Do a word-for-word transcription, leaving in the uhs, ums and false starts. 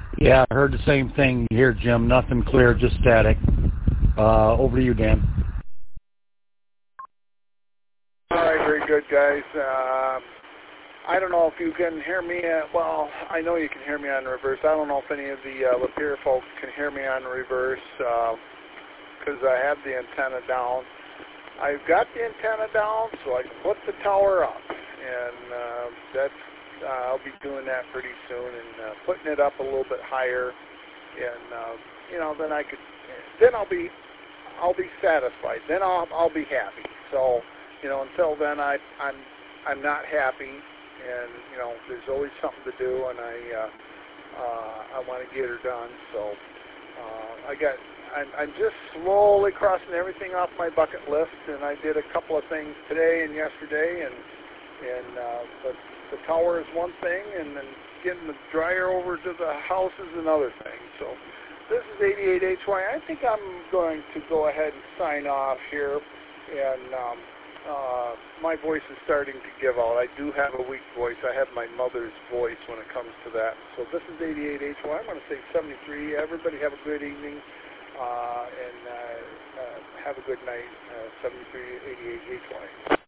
Yeah, I heard the same thing here, Jim. Nothing clear, just static. Uh, over to you, Dan. All right, very good, guys. Uh, I don't know if you can hear me. Uh, well, I know you can hear me on reverse. I don't know if any of the uh, Lapeer folks can hear me on reverse because uh, I have the antenna down. I've got the antenna down so I can put the tower up, and uh, that's uh, I'll be doing that pretty soon and uh, putting it up a little bit higher, and uh, you know then I could then I'll be I'll be satisfied. Then I'll I'll be happy. So you know until then I I'm I'm not happy. And, you know, there's always something to do, and I uh, uh, I want to get her done. So uh, I got, I'm, I'm just slowly crossing everything off my bucket list, and I did a couple of things today and yesterday, and and uh, but the tower is one thing, and then getting the dryer over to the house is another thing. So this is eighty-eight H Y. I think I'm going to go ahead and sign off here, and um, Uh, my voice is starting to give out. I do have a weak voice. I have my mother's voice when it comes to that. So this is eighty-eight H Y. I'm going to say seventy-three. Everybody have a good evening uh, and uh, uh, have a good night. Uh, seventy-three eighty-eight H Y.